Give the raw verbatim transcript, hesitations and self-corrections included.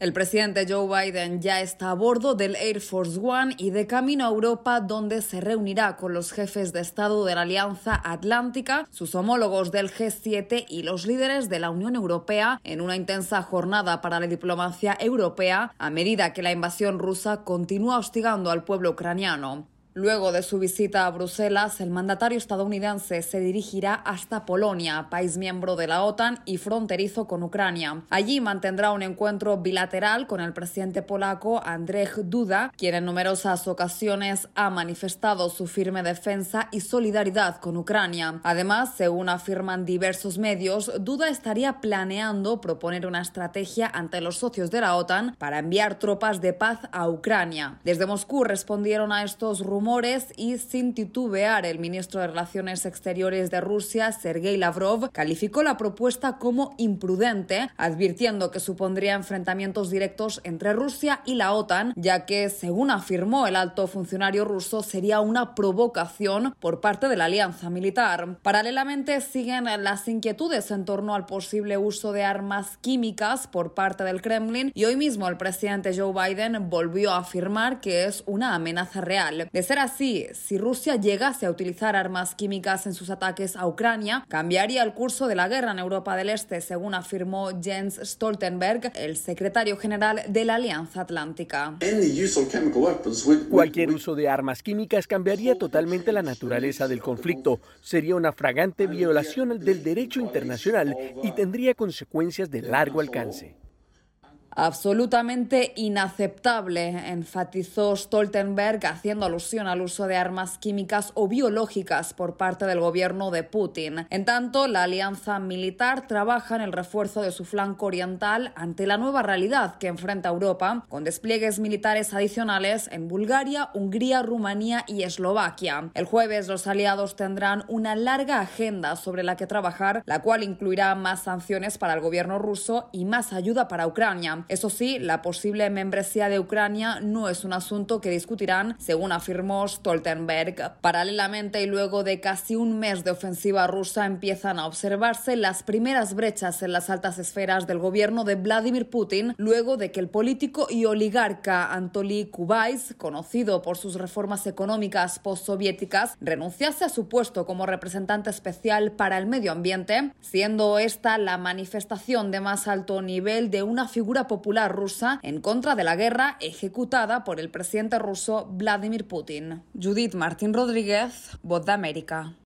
El presidente Joe Biden ya está a bordo del Air Force One y de camino a Europa, donde se reunirá con los jefes de Estado de la Alianza Atlántica, sus homólogos del G siete y los líderes de la Unión Europea en una intensa jornada para la diplomacia europea a medida que la invasión rusa continúa hostigando al pueblo ucraniano. Luego de su visita a Bruselas, el mandatario estadounidense se dirigirá hasta Polonia, país miembro de la OTAN y fronterizo con Ucrania. Allí mantendrá un encuentro bilateral con el presidente polaco Andrzej Duda, quien en numerosas ocasiones ha manifestado su firme defensa y solidaridad con Ucrania. Además, según afirman diversos medios, Duda estaría planeando proponer una estrategia ante los socios de la OTAN para enviar tropas de paz a Ucrania. Desde Moscú respondieron a estos rumores y sin titubear el ministro de Relaciones Exteriores de Rusia, Sergei Lavrov, calificó la propuesta como imprudente, advirtiendo que supondría enfrentamientos directos entre Rusia y la OTAN, ya que, según afirmó el alto funcionario ruso, sería una provocación por parte de la alianza militar. Paralelamente, siguen las inquietudes en torno al posible uso de armas químicas por parte del Kremlin y hoy mismo el presidente Joe Biden volvió a afirmar que es una amenaza real. De ser así, si Rusia llegase a utilizar armas químicas en sus ataques a Ucrania, cambiaría el curso de la guerra en Europa del Este, según afirmó Jens Stoltenberg, el secretario general de la Alianza Atlántica. Cualquier uso de armas químicas cambiaría totalmente la naturaleza del conflicto, sería una flagrante violación del derecho internacional y tendría consecuencias de largo alcance. Absolutamente inaceptable, enfatizó Stoltenberg, haciendo alusión al uso de armas químicas o biológicas por parte del gobierno de Putin. En tanto, la alianza militar trabaja en el refuerzo de su flanco oriental ante la nueva realidad que enfrenta Europa, con despliegues militares adicionales en Bulgaria, Hungría, Rumanía y Eslovaquia. El jueves, los aliados tendrán una larga agenda sobre la que trabajar, la cual incluirá más sanciones para el gobierno ruso y más ayuda para Ucrania. Eso sí, la posible membresía de Ucrania no es un asunto que discutirán, según afirmó Stoltenberg. Paralelamente, y luego de casi un mes de ofensiva rusa, empiezan a observarse las primeras brechas en las altas esferas del gobierno de Vladimir Putin, luego de que el político y oligarca Anatoly Kubais, conocido por sus reformas económicas postsoviéticas, renunciase a su puesto como representante especial para el medio ambiente, siendo esta la manifestación de más alto nivel de una figura popular rusa en contra de la guerra ejecutada por el presidente ruso Vladimir Putin. Judith Martín Rodríguez, Voz de América.